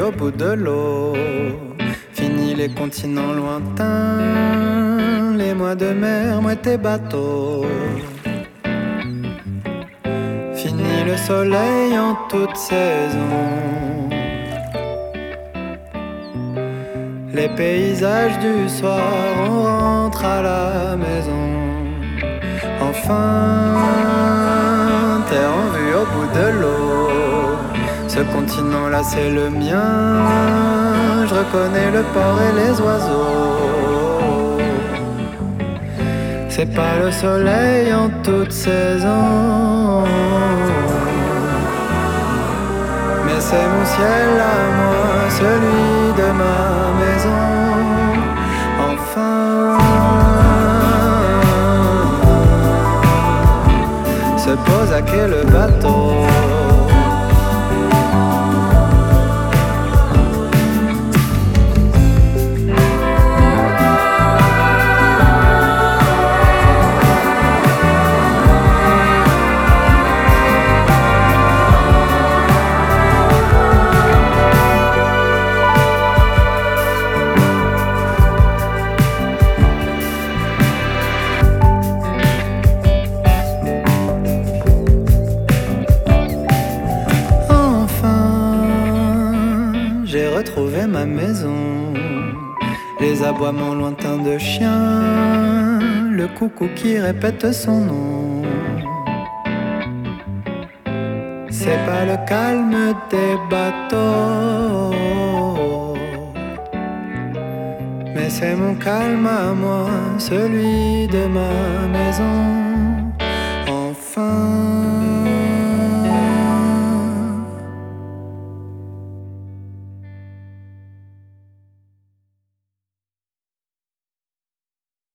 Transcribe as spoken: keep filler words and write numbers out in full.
au bout de l'eau. Fini les continents lointains, les mois de mer, moi tes bateaux. Fini le soleil en toute saison. Les paysages du soir, on rentre à la maison. Enfin, terre en vue au bout de l'eau. Ce continent-là, c'est le mien. Je reconnais le port et les oiseaux. C'est pas le soleil en toute saison, mais c'est mon ciel à moi, celui de ma maison. Enfin, se pose à quai le bateau. Retrouver ma maison, les aboiements lointains de chiens, le coucou qui répète son nom. C'est pas le calme des bateaux, mais c'est mon calme à moi, celui de ma maison. Enfin,